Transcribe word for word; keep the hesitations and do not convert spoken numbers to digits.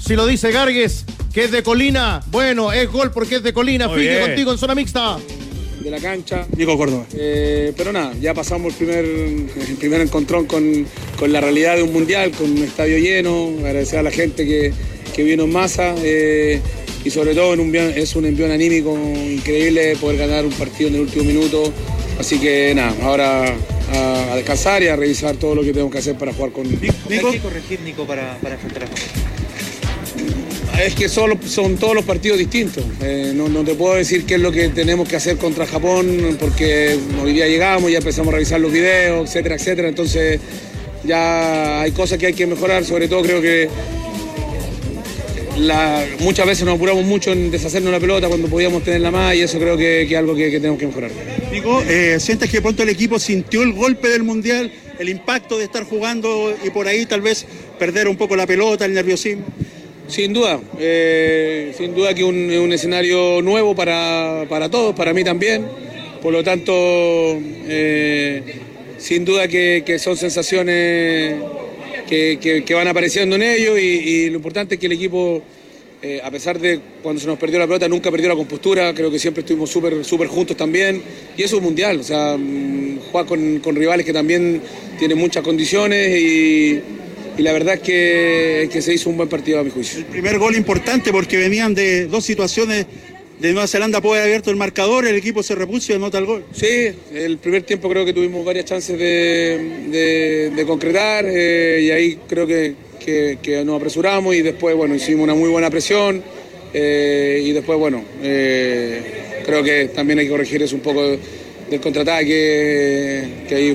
Si lo dice Gargues, que es de Colina, bueno, es gol porque es de Colina. Fique contigo en zona mixta. De la cancha, Nico Córdoba. Eh, pero nada, ya pasamos el primer, el primer encontrón con, con la realidad de un mundial, con un estadio lleno. Agradecer a la gente que, que vino en masa eh, y sobre todo en un, es un envión anímico increíble poder ganar un partido en el último minuto. Así que nada, ahora a, a descansar y a revisar todo lo que tenemos que hacer para jugar con Nico. ¿Hay que corregir, Nico, para, para enfrentar a Japón? Es que solo, son todos los partidos distintos. Eh, no, no te puedo decir qué es lo que tenemos que hacer contra Japón, porque hoy día llegamos, ya empezamos a revisar los videos, etcétera, etcétera. Entonces ya hay cosas que hay que mejorar. Sobre todo creo que la, muchas veces nos apuramos mucho en deshacernos la pelota cuando podíamos tenerla más, y eso creo que, que es algo que, que tenemos que mejorar. Nico, eh, ¿sientes que pronto el equipo sintió el golpe del Mundial, el impacto de estar jugando y por ahí tal vez perder un poco la pelota, el nerviosismo? Sin duda, eh, sin duda que un, un escenario nuevo para, para todos, para mí también. Por lo tanto, eh, sin duda que, que son sensaciones que, que, que van apareciendo en ellos, y, y lo importante es que el equipo, eh, a pesar de cuando se nos perdió la pelota, nunca perdió la compostura. Creo que siempre estuvimos súper súper juntos también, y eso es mundial. O sea, jugar con, con rivales que también tienen muchas condiciones, y... Y la verdad es que, que se hizo un buen partido a mi juicio. El primer gol importante porque venían de dos situaciones de Nueva Zelanda, puede haber abierto el marcador, el equipo se repuso y anota el gol. Sí, el primer tiempo creo que tuvimos varias chances de, de, de concretar, eh, y ahí creo que, que, que nos apresuramos, y después bueno, hicimos una muy buena presión, eh, y después bueno, eh, creo que también hay que corregir eso un poco del contraataque, que ahí